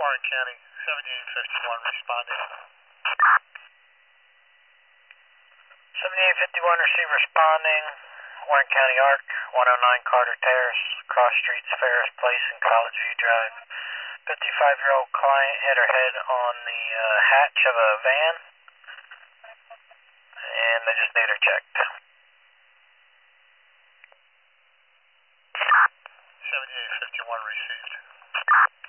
Warren County, 7851 responding. 7851 receive responding. Warren County ARC, 109 Carter Terrace, cross streets Ferris Place and College View Drive. 55-year-old client hit her head on the hatch of a van, and they just need her checked. 7851 received.